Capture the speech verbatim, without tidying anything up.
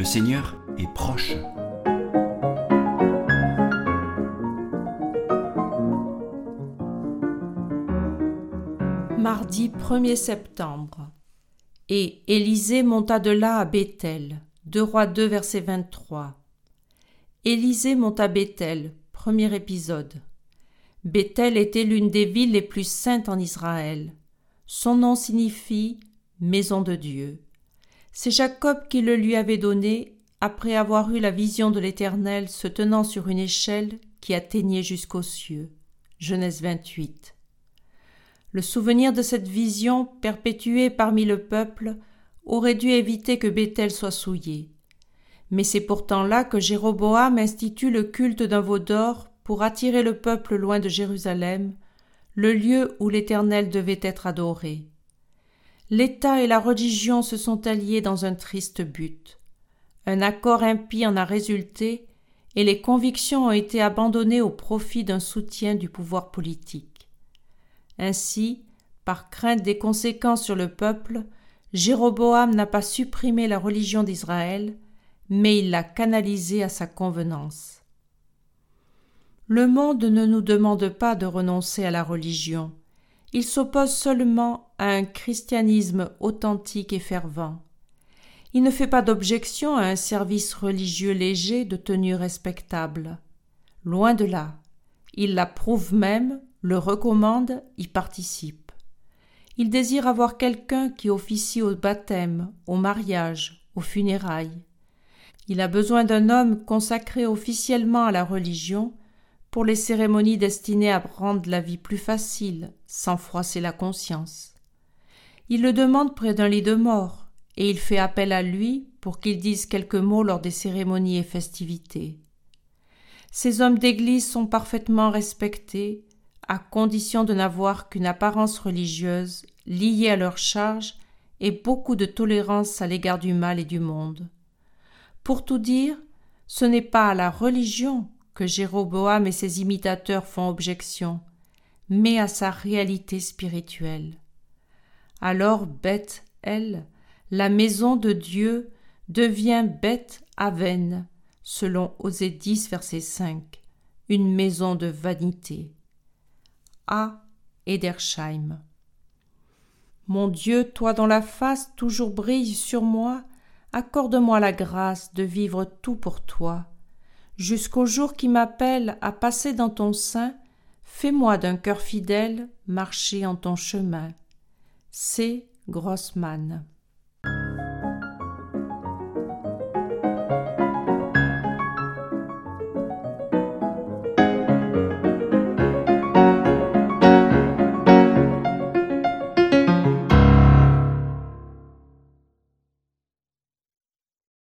Le Seigneur est proche. Mardi premier septembre. Et Élisée monta de là à Béthel. deux Rois deux, verset vingt-trois. Élisée monta à Béthel, premier épisode. Béthel était l'une des villes les plus saintes en Israël. Son nom signifie « maison de Dieu ». C'est Jacob qui le lui avait donné après avoir eu la vision de l'Éternel se tenant sur une échelle qui atteignait jusqu'aux cieux. Genèse vingt-huit. Le souvenir de cette vision, perpétuée parmi le peuple, aurait dû éviter que Béthel soit souillé. Mais c'est pourtant là que Jéroboam institue le culte d'un veau d'or pour attirer le peuple loin de Jérusalem, le lieu où l'Éternel devait être adoré. L'État et la religion se sont alliés dans un triste but. Un accord impie en a résulté et les convictions ont été abandonnées au profit d'un soutien du pouvoir politique. Ainsi, par crainte des conséquences sur le peuple, Jéroboam n'a pas supprimé la religion d'Israël, mais il l'a canalisée à sa convenance. Le monde ne nous demande pas de renoncer à la religion. Il s'oppose seulement à un christianisme authentique et fervent. Il ne fait pas d'objection à un service religieux léger de tenue respectable. Loin de là. Il l'approuve même, le recommande, y participe. Il désire avoir quelqu'un qui officie au baptême, au mariage, aux funérailles. Il a besoin d'un homme consacré officiellement à la religion pour les cérémonies destinées à rendre la vie plus facile, sans froisser la conscience. Il le demande près d'un lit de mort, et il fait appel à lui pour qu'il dise quelques mots lors des cérémonies et festivités. Ces hommes d'église sont parfaitement respectés, à condition de n'avoir qu'une apparence religieuse liée à leur charge et beaucoup de tolérance à l'égard du mal et du monde. Pour tout dire, ce n'est pas à la religion que Jéroboam et ses imitateurs font objection, mais à sa réalité spirituelle. Alors Beth-El, la maison de Dieu, devient Beth-Aven, selon Osée dix, verset cinq, une maison de vanité. A. Edersheim. Mon Dieu, toi dont la face toujours brille sur moi, accorde-moi la grâce de vivre tout pour toi. Jusqu'au jour qui m'appelle à passer dans ton sein, fais-moi d'un cœur fidèle marcher en ton chemin. C. Grossman.